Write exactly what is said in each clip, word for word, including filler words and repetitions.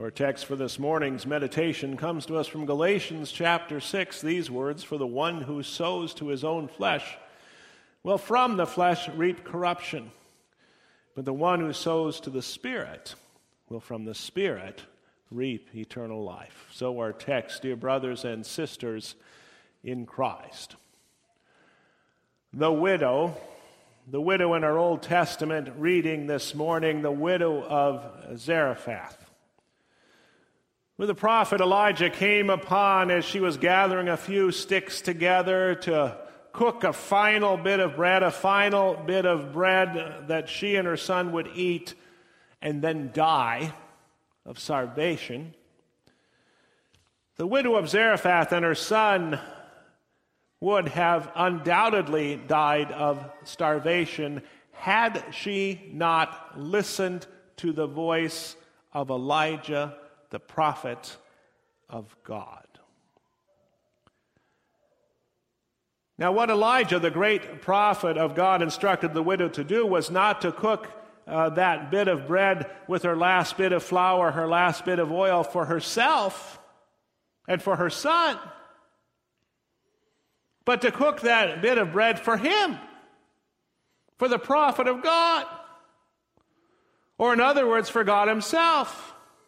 Our text for this morning's meditation comes to us from Galatians chapter six. These words, "For the one who sows to his own flesh will from the flesh reap corruption, but the one who sows to the Spirit will from the Spirit reap eternal life." So our text, dear brothers and sisters in Christ. The widow, the widow in our Old Testament reading this morning, the widow of Zarephath, who the prophet Elijah came upon as she was gathering a few sticks together to cook a final bit of bread, a final bit of bread that she and her son would eat and then die of starvation. The widow of Zarephath and her son would have undoubtedly died of starvation had she not listened to the voice of Elijah, the prophet of God. Now, what Elijah, the great prophet of God, instructed the widow to do was not to cook uh, that bit of bread with her last bit of flour, her last bit of oil for herself and for her son, but to cook that bit of bread for him, for the prophet of God, or in other words, for God himself.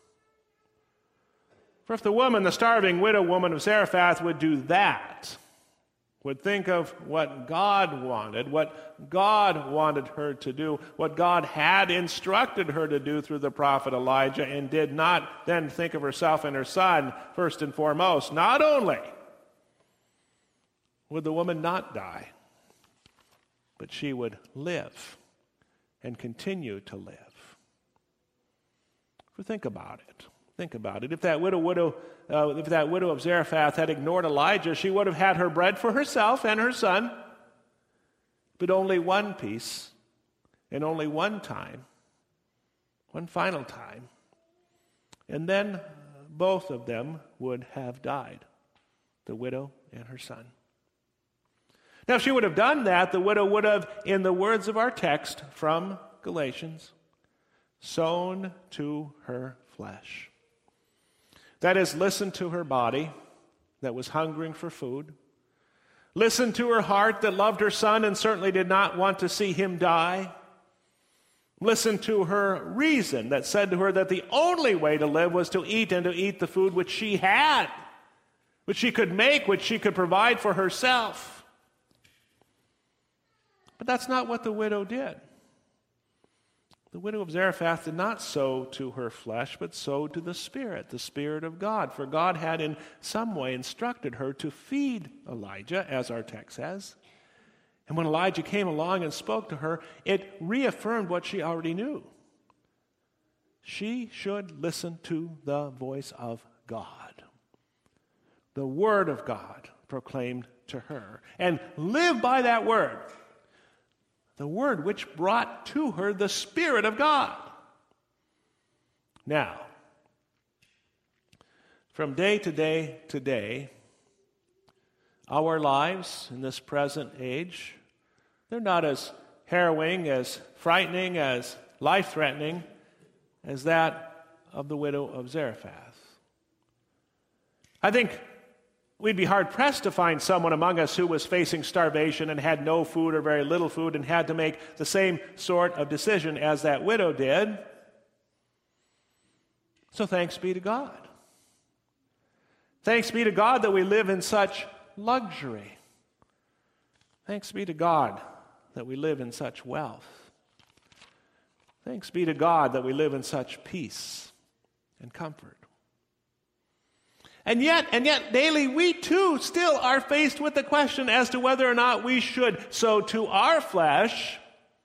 For if the woman, the starving widow woman of Zarephath, would do that, would think of what God wanted, what God wanted her to do, what God had instructed her to do through the prophet Elijah, and did not then think of herself and her son first and foremost, not only would the woman not die, but she would live and continue to live. For think about it. Think about it. If that widow, widow, uh, if that widow of Zarephath had ignored Elijah, she would have had her bread for herself and her son, but only one piece, and only one time, one final time, and then both of them would have died, the widow and her son. Now, if she would have done that, the widow would have, in the words of our text from Galatians, sown to her flesh. That is, listen to her body that was hungering for food. Listen to her heart that loved her son and certainly did not want to see him die. Listen to her reason that said to her that the only way to live was to eat and to eat the food which she had, which she could make, which she could provide for herself. But that's not what the widow did. The widow of Zarephath did not sow to her flesh, but sowed to the Spirit, the Spirit of God. For God had in some way instructed her to feed Elijah, as our text says. And when Elijah came along and spoke to her, it reaffirmed what she already knew. She should listen to the voice of God, the Word of God proclaimed to her, and live by that Word. The Word which brought to her the Spirit of God. Now, from day to day to day, our lives in this present age, they're not as harrowing, as frightening, as life-threatening as that of the widow of Zarephath. I think we'd be hard-pressed to find someone among us who was facing starvation and had no food or very little food and had to make the same sort of decision as that widow did. So thanks be to God. Thanks be to God that we live in such luxury. Thanks be to God that we live in such wealth. Thanks be to God that we live in such peace and comfort. And yet, and yet daily we too still are faced with the question as to whether or not we should sow to our flesh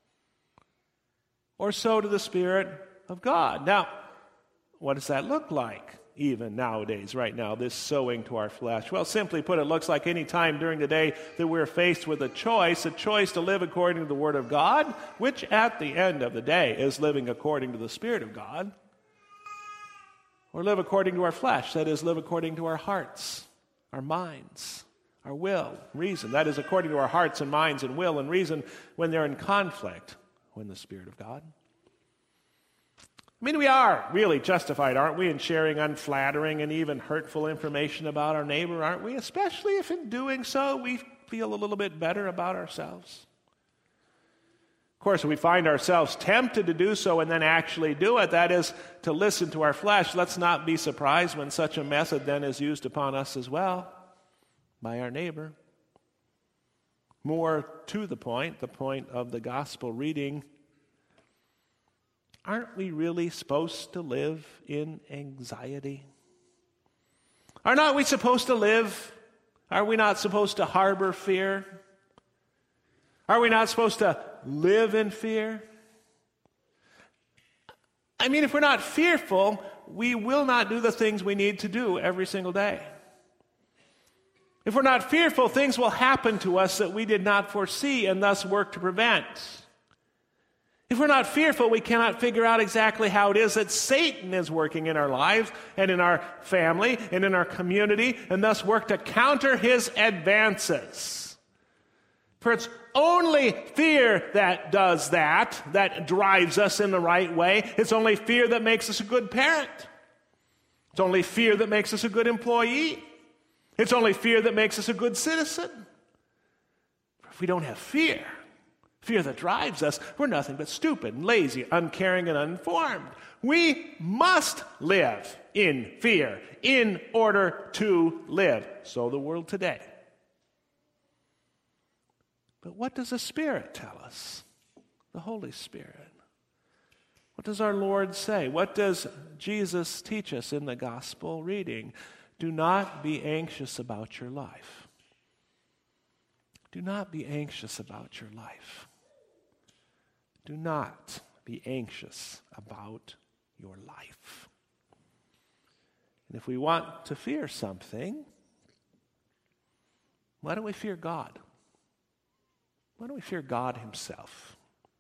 or sow to the Spirit of God. Now, what does that look like even nowadays, right now, this sowing to our flesh? Well, simply put, it looks like any time during the day that we're faced with a choice, a choice to live according to the Word of God, which at the end of the day is living according to the Spirit of God, or live according to our flesh, that is, live according to our hearts, our minds, our will, reason. That is, according to our hearts and minds and will and reason when they're in conflict with the Spirit of God. I mean, we are really justified, aren't we, in sharing unflattering and even hurtful information about our neighbor, aren't we? Especially if in doing so we feel a little bit better about ourselves. Of course, if we find ourselves tempted to do so and then actually do it, that is, to listen to our flesh, let's not be surprised when such a method then is used upon us as well by our neighbor. More to the point, the point of the gospel reading, aren't we really supposed to live in anxiety? Are not we supposed to live? Are we not supposed to harbor fear? Are we not supposed to live in fear? I mean, if we're not fearful, we will not do the things we need to do every single day. If we're not fearful, things will happen to us that we did not foresee and thus work to prevent. If we're not fearful, we cannot figure out exactly how it is that Satan is working in our lives and in our family and in our community, and thus work to counter his advances. For it's only fear that does that, that drives us in the right way. It's only fear that makes us a good parent. It's only fear that makes us a good employee. It's only fear that makes us a good citizen. If we don't have fear, fear that drives us, we're nothing but stupid and lazy, uncaring and uninformed. We must live in fear in order to live. So the world today. But what does the Spirit tell us? The Holy Spirit. What does our Lord say? What does Jesus teach us in the gospel reading? Do not be anxious about your life. Do not be anxious about your life. Do not be anxious about your life. And if we want to fear something, why don't we fear God? Why don't we fear God himself?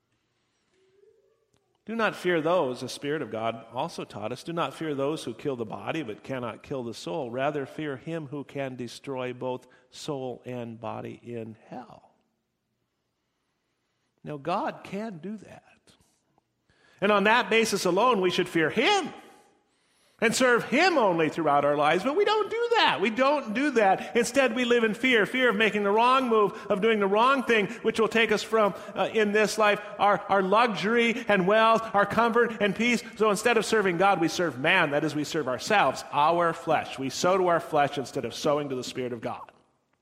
Do not fear those, the Spirit of God also taught us, do not fear those who kill the body but cannot kill the soul. Rather fear him who can destroy both soul and body in hell. Now, God can do that. And on that basis alone, we should fear him and serve him only throughout our lives. But we don't do that. We don't do that. Instead, we live in fear, fear of making the wrong move, of doing the wrong thing, which will take us from, uh, in this life, our, our luxury and wealth, our comfort and peace. So instead of serving God, we serve man. That is, we serve ourselves, our flesh. We sow to our flesh instead of sowing to the Spirit of God.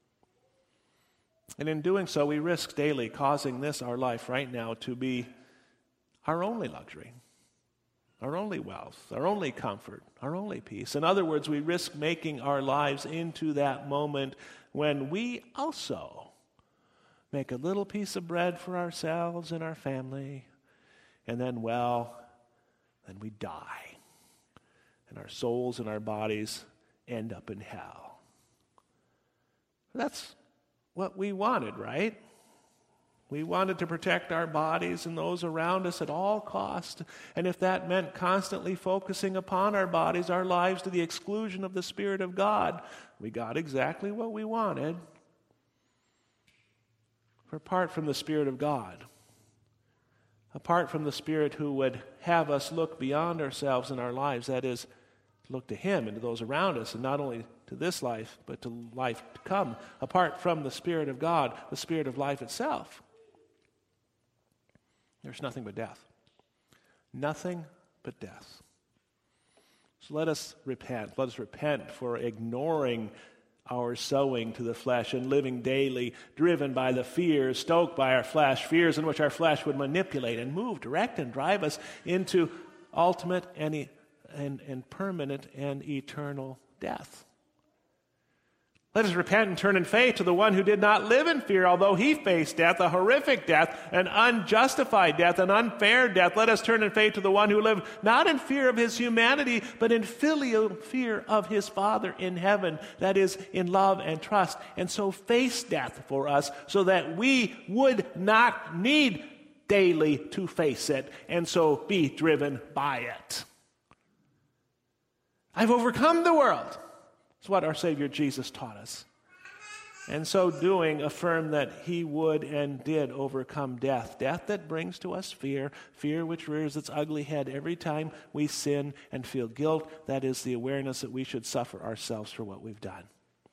And in doing so, we risk daily causing this, our life right now, to be our only luxury, our only wealth, our only comfort, our only peace. In other words, we risk making our lives into that moment when we also make a little piece of bread for ourselves and our family, and then, well, then we die, and our souls and our bodies end up in hell. That's what we wanted, right? We wanted to protect our bodies and those around us at all costs. And if that meant constantly focusing upon our bodies, our lives, to the exclusion of the Spirit of God, we got exactly what we wanted. For apart from the Spirit of God, apart from the Spirit who would have us look beyond ourselves in our lives, that is, look to him and to those around us, and not only to this life, but to life to come, apart from the Spirit of God, the Spirit of life itself, there's nothing but death. Nothing but death. So let us repent. Let us repent for ignoring our sowing to the flesh and living daily driven by the fears stoked by our flesh, fears in which our flesh would manipulate and move, direct, and drive us into ultimate and, e- and, and permanent and eternal death. Let us repent and turn in faith to the one who did not live in fear, although he faced death, a horrific death, an unjustified death, an unfair death. Let us turn in faith to the one who lived not in fear of his humanity, but in filial fear of his Father in heaven, that is, in love and trust, and so faced death for us so that we would not need daily to face it and so be driven by it. I've overcome the world. It's what our Savior Jesus taught us. and so doing affirm that he would and did overcome death. Death that brings to us fear, fear which rears its ugly head every time we sin and feel guilt. That is the awareness that we should suffer ourselves for what we've done.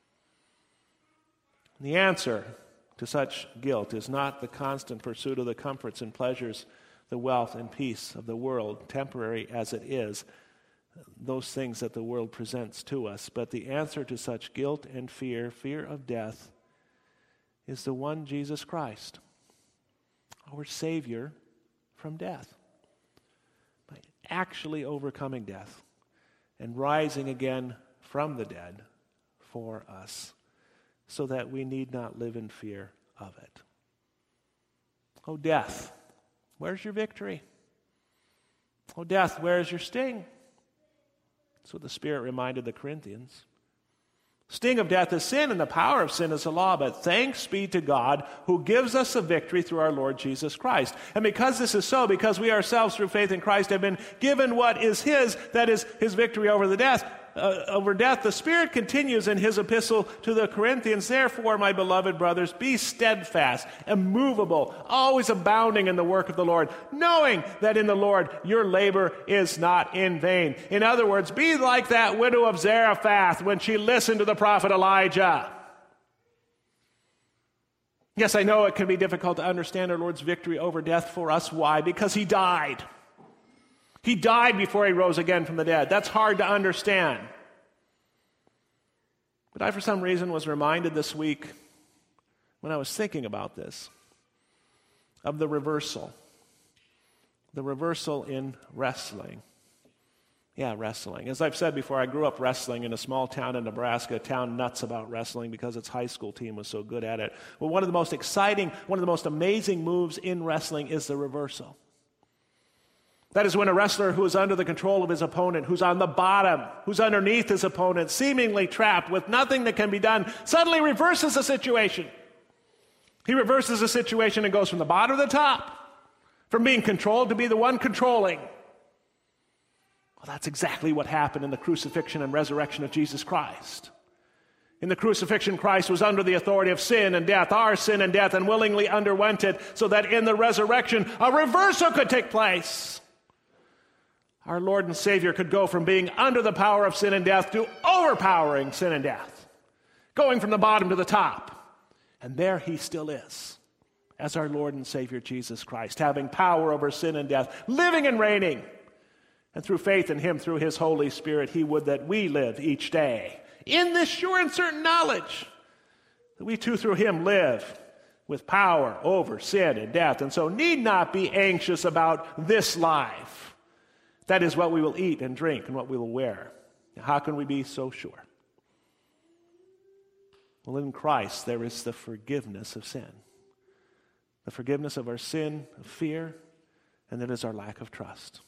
The answer to such guilt is not the constant pursuit of the comforts and pleasures, the wealth and peace of the world, temporary as it is, those things that the world presents to us. But the answer to such guilt and fear, fear of death, is the one Jesus Christ, our Savior from death. By actually overcoming death and rising again from the dead for us, so that we need not live in fear of it. Oh, death, where's your victory? Oh, death, where's your sting? That's what the Spirit reminded the Corinthians. Sting of death is sin, and the power of sin is the law, but thanks be to God who gives us a victory through our Lord Jesus Christ. And because this is so, because we ourselves through faith in Christ have been given what is his, that is his victory over the death, uh, over death, the Spirit continues in his epistle to the Corinthians, therefore, my beloved brothers, be steadfast, immovable, always abounding in the work of the Lord, knowing that in the Lord your labor is not in vain. In other words, be like that widow of Zarephath when she listened to the prophet Elijah. Yes, I know it can be difficult to understand our Lord's victory over death for us. Why? Because he died. He died before he rose again from the dead. That's hard to understand. But I, for some reason, was reminded this week, when I was thinking about this, of the reversal. The reversal in wrestling. Yeah, wrestling. As I've said before, I grew up wrestling in a small town in Nebraska, a town nuts about wrestling because its high school team was so good at it. Well, one of the most exciting, one of the most amazing moves in wrestling is the reversal. That is when a wrestler who is under the control of his opponent, who's on the bottom, who's underneath his opponent, seemingly trapped with nothing that can be done, suddenly reverses the situation. He reverses the situation and goes from the bottom to the top, from being controlled to be the one controlling. Well, that's exactly what happened in the crucifixion and resurrection of Jesus Christ. In the crucifixion, Christ was under the authority of sin and death, our sin and death, and willingly underwent it, so that in the resurrection, a reversal could take place. Our Lord and Savior could go from being under the power of sin and death to overpowering sin and death, going from the bottom to the top. And there he still is, as our Lord and Savior Jesus Christ, having power over sin and death, living and reigning. And through faith in him, through his Holy Spirit, he would that we live each day in this sure and certain knowledge that we too through him live with power over sin and death, and so need not be anxious about this life. That is what we will eat and drink and what we will wear. Now, how can we be so sure? Well, in Christ there is the forgiveness of sin. The forgiveness of our sin, of fear, and that is our lack of trust.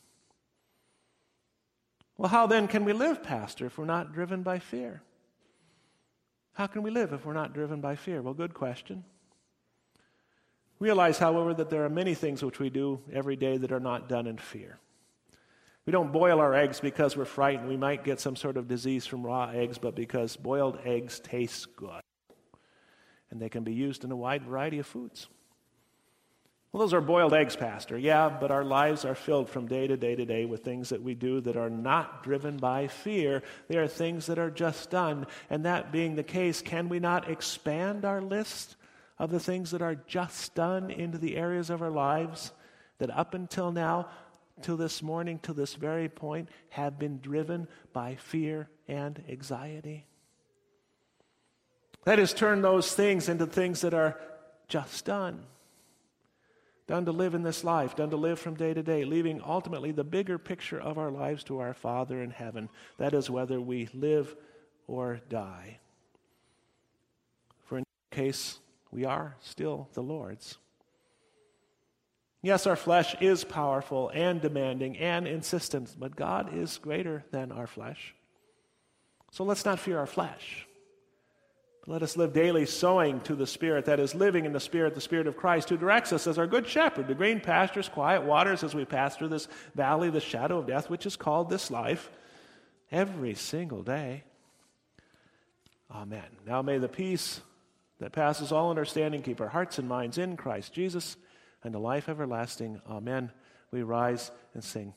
Well, how then can we live, Pastor, if we're not driven by fear? How can we live if we're not driven by fear? Well, good question. Realize, however, that there are many things which we do every day that are not done in fear. We don't boil our eggs because we're frightened. We might get some sort of disease from raw eggs, but because boiled eggs taste good. And they can be used in a wide variety of foods. Well, those are boiled eggs, Pastor. Yeah, but our lives are filled from day to day to day with things that we do that are not driven by fear. They are things that are just done. And that being the case, can we not expand our list of the things that are just done into the areas of our lives that up until now, till this morning, till this very point, have been driven by fear and anxiety? That is, turn those things into things that are just done. Done to live in this life, done to live from day to day, leaving ultimately the bigger picture of our lives to our Father in heaven. That is whether we live or die. For in that case, we are still the Lord's. Yes, our flesh is powerful and demanding and insistent, but God is greater than our flesh. So let's not fear our flesh. Let us live daily sowing to the Spirit, that is, living in the Spirit, the Spirit of Christ, who directs us as our good shepherd to green pastures, quiet waters, as we pass through this valley, the shadow of death, which is called this life, every single day. Amen. Now may the peace that passes all understanding keep our hearts and minds in Christ Jesus and the life everlasting. Amen. We rise and sing.